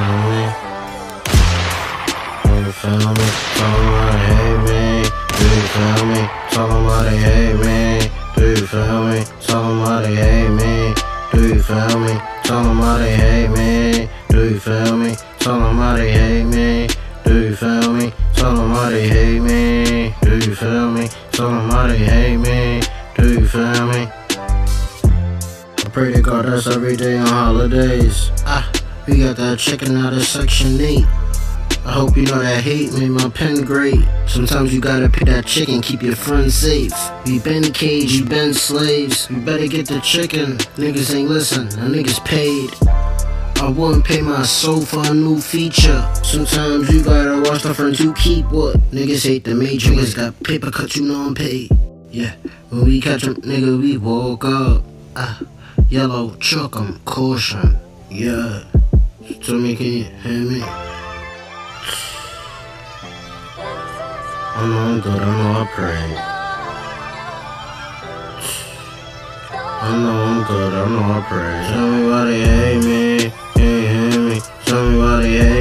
you feel me? Tell them why they hate me. Do you feel me? Tell them why they hate me. Do you feel me? Tell them why they hate me. Do you feel me? Tell them why they hate me. Do you feel me? Tell them why they hate me. Do you feel me? Tell them why they hate me. Do you feel me? Tell them why they hate me. Do you feel me? I pray to God that's every day on holidays. We got that chicken out of Section 8. I hope you know that hate made my pen great. Sometimes you gotta pick that chicken, keep your friends safe. We been caged, we been slaves. We better get the chicken. Niggas ain't listen, the niggas paid. I wouldn't pay my soul for a new feature. Sometimes you gotta watch the friends you keep. What? Niggas hate the major. Niggas got paper cuts, you know I'm paid. Yeah, when we catch 'em, nigga, we woke up. Yellow truck, I'm caution. Yeah, tell me, can you hear me? I know I'm good, I know I pray. I know I'm good, I know I pray. Tell me why they hate me, can you hear me? Tell me why they hate me.